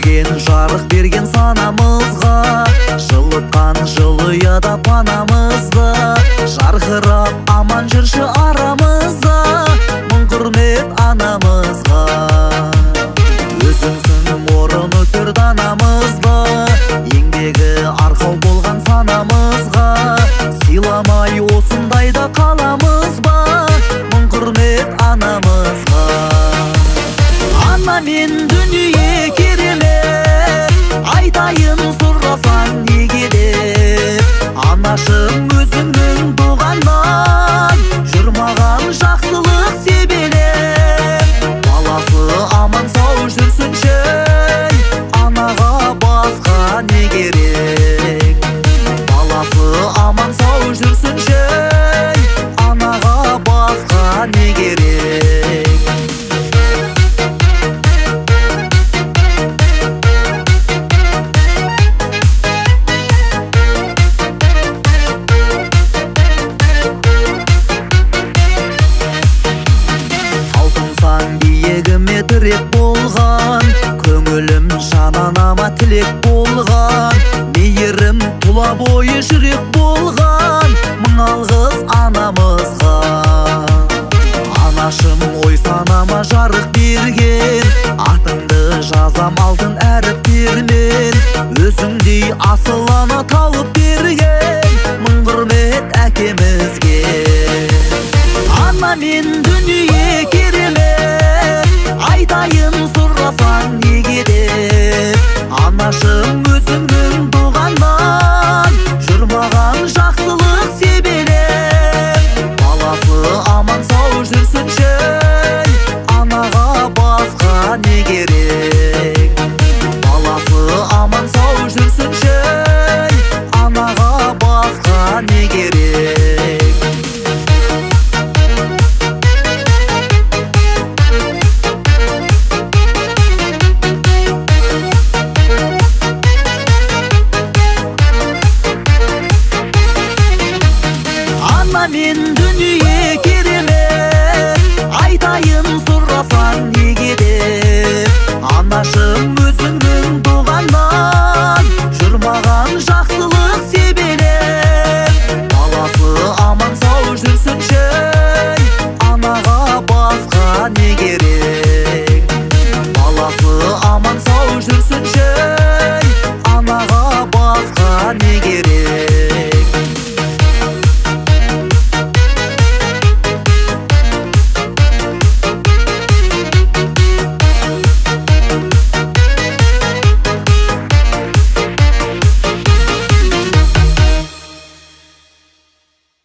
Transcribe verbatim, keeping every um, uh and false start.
сен жарық берген санамызға, жылытқан жылы ұяда панамызды, жарқырап аман жүрші арамызда, мың құрмет анамызға. Өзіңсің орыны төр данамызды, еңбегі арқау болған санамызға, сыйламай осындайда қаламыз ба, мың құрмет анамызға. Ана мен дүние керемет, айтайын сұрасаң неге деп, анашым өзіңнің туғаннан жүрмаған жақсылық себелеп, баласы аман сау жүрсінші, анаға басқа не керек. Баласы аман сау жүрсінші, анаға басқа не керек. Биегіме тірек болған, көңілім жананама тілек болған, мейірім тұла бойы жүрек болған, мың алғыс анамызға. Анашым ой санама жарық берген, атыңды жазам алтын әріптермен, өзіңдей асыл ана тауып